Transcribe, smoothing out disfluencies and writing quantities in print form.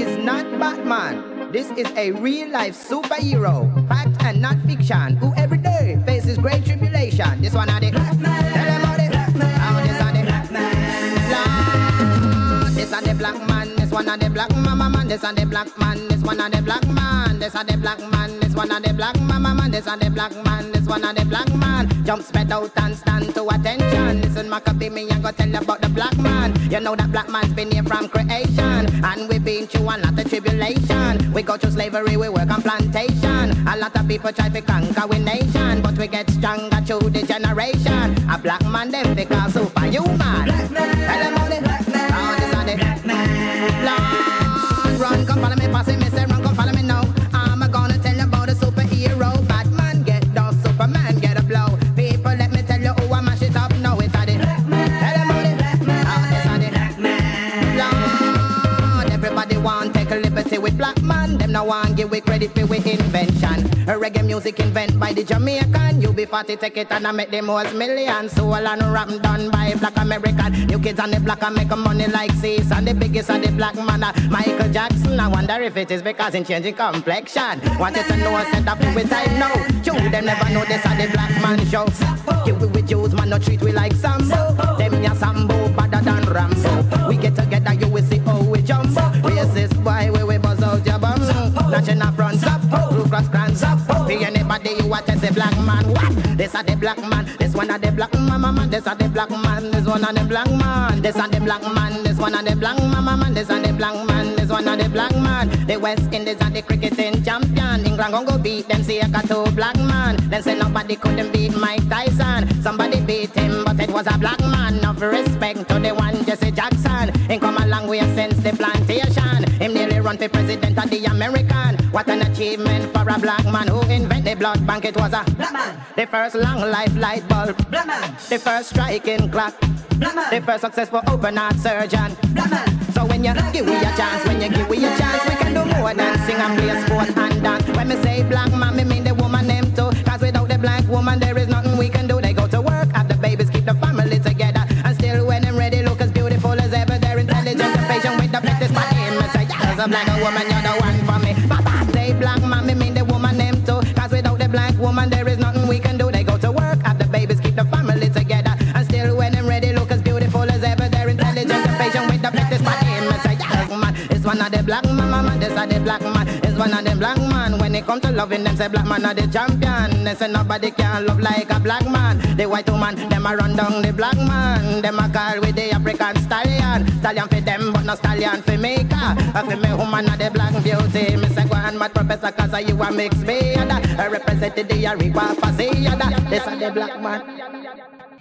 is not Batman. This is a real-life superhero, fact and not fiction, who every day faces great tribulation. This one are the black man. Tell them about it. Oh, this are the black man. This are the black man. This one are the black mama man. This are the black man. This one are the black man. This are the black man. This one are the black mama man. This are the black man. This one are the black man. Jump spread out and stand to attention. Listen, Maccabee, me I go tell you about the black man. You know that black man's been here from creation, and we've been through a lot of tribulation. We go through slavery, we work on plantation. A lot of people try to conquer we nation, but we get stronger through the generation. A black man, them they call superhuman. Black man, tell them about it. Black man, oh, this are the black man. Lord, run, come follow me, pass it, me say run, come follow me now. I'm gonna tell you about a superhero. Batman get dust, Superman get a blow. People, let me tell you, oh, I mash it up now. It's a the black man. Tell them about it. Black man, oh, this are the black man. Lord, everybody want take a liberty with black man. Them now want give we credit for we invention. A reggae music invent by the Jamaican. You be 40, take it and I make the most million. Soul and rap done by black American. New kids on the block and make money like Cease. And the biggest of the black man, Michael Jackson. I wonder if it is because in changing complexion. Wanted to know, set up with I know. You them never know this are the black man show. You with Jews, man, no treat we like Sambo. Them ya Sambo, better than Rambo. We get together, you will see how we jump. Racist boy, we buzz out your bum. National front up, Blue Cross Crans up. Be anybody you want to say black man. What? This are the black man. This one are the black mama man. This are the black man. This one are the black man. This are the black man. This one are the black mama man. This are the black man. This one are the black man. The West Indies are the cricketing champion. England gon' go beat them. See a two black man. Then say nobody couldn't beat Mike Tyson. Somebody beat him, but it was a black man. Of respect to the one Jesse Jackson. He come a long way since the plantation. Him nearly run for president of the American. What an achievement for a black man who invented the blood bank. It was a black man. The first long life light bulb. Black man. The first striking clock. Black man. The first successful open heart surgeon. Black man. So when you give we a chance, when you give we a chance, we can do more than sing and play sport and dance. When me say black man, me mean the woman them too. Cause without the black woman, there is nothing we can do. They go to work, have the babies, keep the family together. And still when them ready, look as beautiful as ever. They're intelligent and patient with the flettest body. Me say, yeah, as a black woman, you're the one for me. But I say black man, me mean the woman them too. Cause without the black woman, there is nothing we can do. They go to work, have the babies, keep the family together. And still when them ready, look as beautiful as ever. They're intelligent and patient with the flettest body. Me say, yeah, man, it's one of the black mama man. This are the black man. It's one of the black man. When it come to loving them, say black man are the champion. They say nobody can love like a black man. The white woman, them a run down the black man. Them a call with the African stallion. Stallion for them, but no stallion for me. For me, woman are the black beauty. Me say go and mad professor, cause you a mix me. I represented the Ariwa Fazia. This are the black man.